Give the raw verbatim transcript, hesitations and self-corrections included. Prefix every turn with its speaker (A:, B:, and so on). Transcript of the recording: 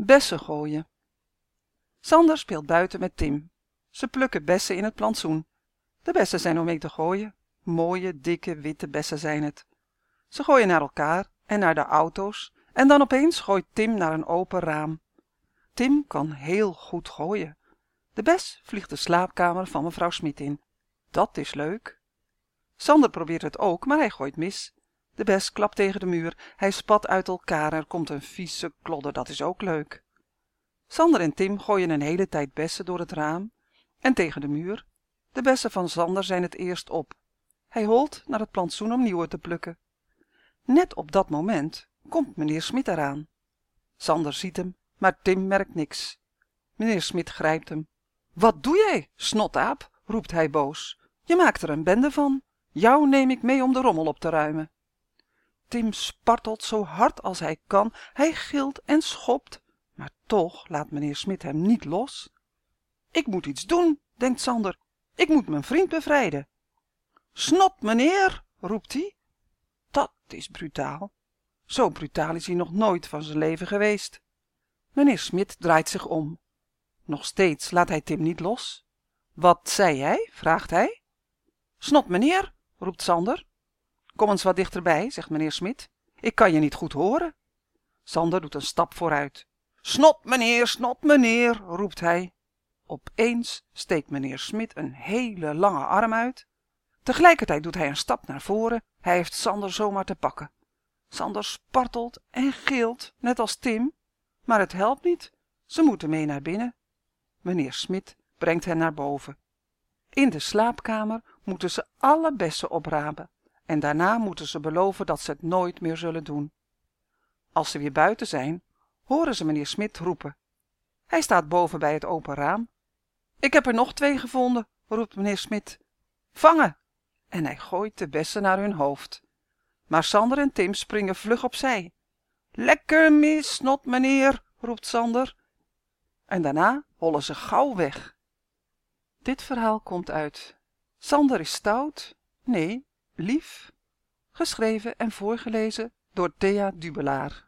A: Bessen gooien. Sander speelt buiten met Tim. Ze plukken bessen in het plantsoen. De bessen zijn om mee te gooien. Mooie, dikke, witte bessen zijn het. Ze gooien naar elkaar en naar de auto's en dan opeens gooit Tim naar een open raam. Tim kan heel goed gooien. De bes vliegt de slaapkamer van mevrouw Smit in. Dat is leuk. Sander probeert het ook, maar hij gooit mis. De bes klapt tegen de muur. Hij spat uit elkaar en er komt een vieze klodder. Dat is ook leuk. Sander en Tim gooien een hele tijd bessen door het raam en tegen de muur. De bessen van Sander zijn het eerst op. Hij holt naar het plantsoen om nieuwe te plukken. Net op dat moment komt meneer Smit eraan. Sander ziet hem, maar Tim merkt niks. Meneer Smit grijpt hem. Wat doe jij, snotaap? Roept hij boos. Je maakt er een bende van. Jou neem ik mee om de rommel op te ruimen. Tim spartelt zo hard als hij kan. Hij gilt en schopt, maar toch laat meneer Smit hem niet los. Ik moet iets doen, denkt Sander. Ik moet mijn vriend bevrijden. Snot, meneer, roept hij. Dat is brutaal. Zo brutaal is hij nog nooit van zijn leven geweest. Meneer Smit draait zich om. Nog steeds laat hij Tim niet los. Wat zei hij? Vraagt hij. Snot, meneer, roept Sander. Kom eens wat dichterbij, zegt meneer Smit. Ik kan je niet goed horen. Sander doet een stap vooruit. Snot, meneer, snot, meneer, roept hij. Opeens steekt meneer Smit een hele lange arm uit. Tegelijkertijd doet hij een stap naar voren. Hij heeft Sander zomaar te pakken. Sander spartelt en gilt, net als Tim. Maar het helpt niet. Ze moeten mee naar binnen. Meneer Smit brengt hen naar boven. In de slaapkamer moeten ze alle bessen oprapen. En daarna moeten ze beloven dat ze het nooit meer zullen doen. Als ze weer buiten zijn, horen ze meneer Smit roepen. Hij staat boven bij het open raam. Ik heb er nog twee gevonden, roept meneer Smit. Vangen! En hij gooit de bessen naar hun hoofd. Maar Sander en Tim springen vlug opzij. Lekker mis, snot meneer, roept Sander. En daarna hollen ze gauw weg. Dit verhaal komt uit Sander is stout, nee, lief. Geschreven en voorgelezen door Thea Dubelaar.